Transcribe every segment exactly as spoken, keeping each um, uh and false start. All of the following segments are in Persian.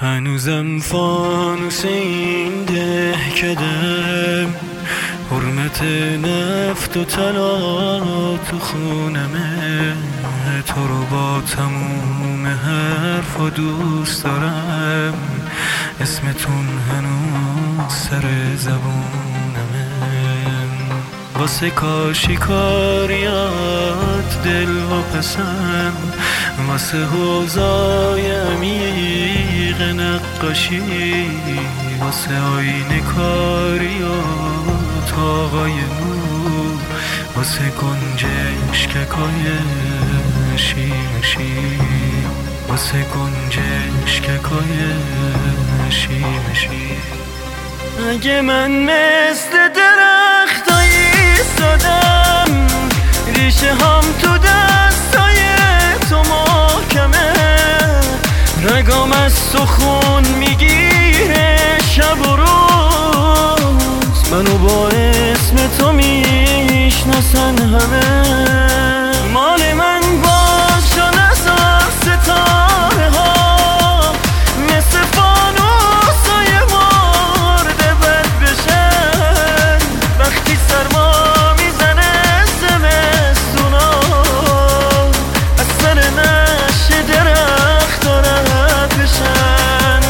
هنوزم فانوس این دهکدم، حرمت نفت و طلا تو خونمه. تو رو با تموم حرف و دوست دارم، اسمتون هنوز سر زبونمه. واسه کاشی کاریات دل و پسند، واسه حوضای عمیق نقاشی، واسه آینه کاری و تاقای نور، واسه گنجشککای شیمشی، واسه گنجشککای شیمشی. اگه من مثل درختای ایستادم، ریشه هم تو دستای تو محکمه، رگام از تو خون میگیره شب و روز، منو با اسم تو میشناسن همه. مال من باش و نزار ستاره ها، مثل فانوسای مرده بد بشن، وقتی سرما میزنه زمستونا، از سر نشه درخت رد بشن.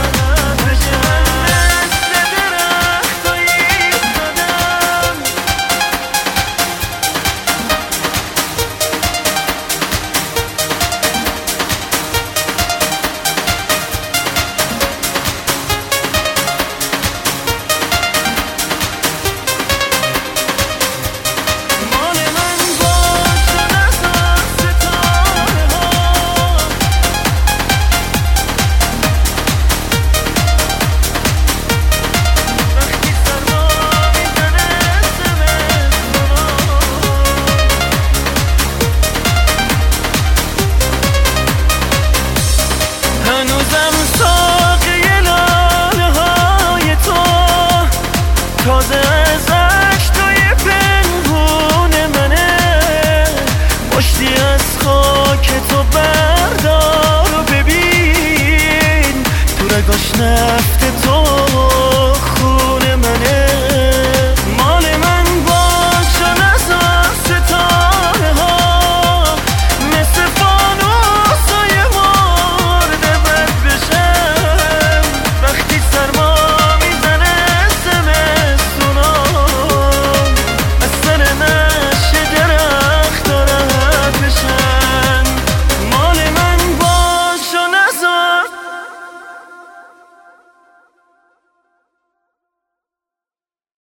هنوزم ساقی لاله های تو تازه از اشکای پنهون منه، مشتی از خاک تو بردار و ببین تو رگاش نفت